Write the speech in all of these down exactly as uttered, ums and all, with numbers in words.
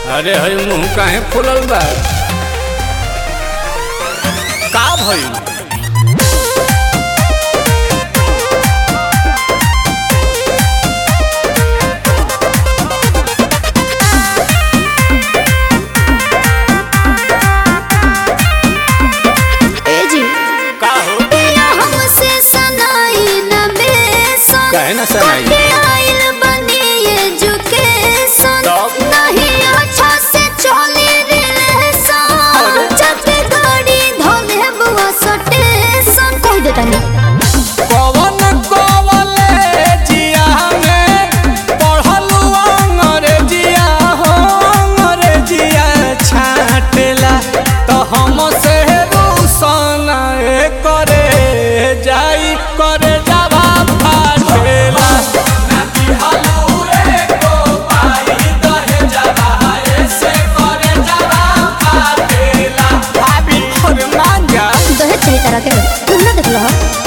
अरे हई मुंह काहे फुलल बा? का भइल? काहे ना सनाई आइल बनी एजुकेशन नहीं अच्छा से चली रिलेशन जब गाड़ी धोले बुआ स्टेशन कह देता नहीं कवन कॉलेजिया में पढ़लू अंग्रेजिया हो अंग्रेजिया छाटेला तो हम से रूसन करे जाई करे जावा तरह के तुम ना देख लो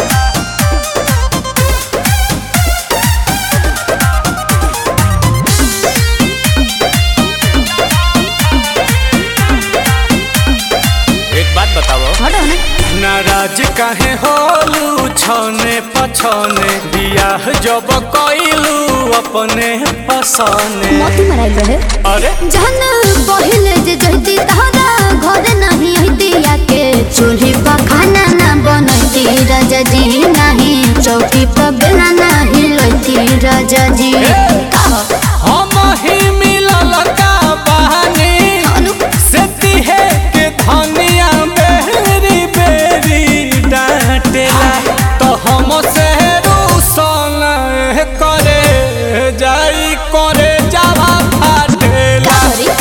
एक बात बताओ नाराज काहे होलू छने पछने बियाह जब कइलू अपने पसने मोती मराइल रहे अरे जहन पहिले जे जहती तहरा घर नहीं हती आके चूल्ही पर खाना ना बनती राजा जी नहीं चौकी पर बेला नहीं लती राजा जी हम ही मिलल का बहानी सेती है के धनिया बेरी बेरी डांटेला तो हम से रूसन करे जाई करे जावा फाटेला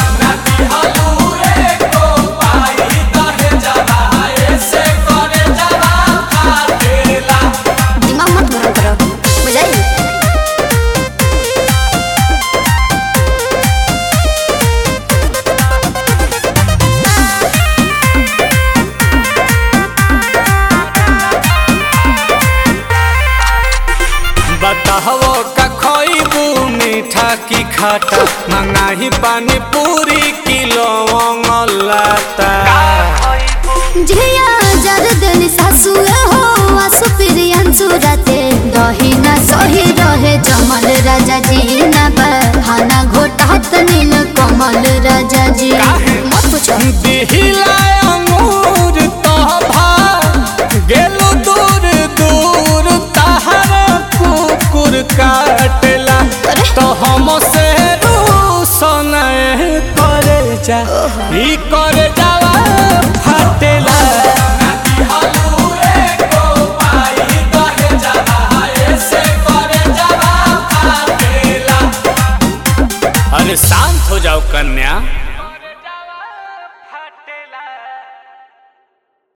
बताहो का खोइबू मीठा की खाटा मंगाही पानी पूरी किलो लाता झिया जर देनी सासु हो आसु प्रियंसु राते दही ना सही रहे जमल राजा जी ना खाना घोटात नील कमल राजा जी मत पूछो दिहिला अंगूर तो भा गेलु दूर दूर तहर कुकुर काटेला तो हम से रूसन करे जा ई करे जावा फाटेला अरे शांत हो जाओ कन्या।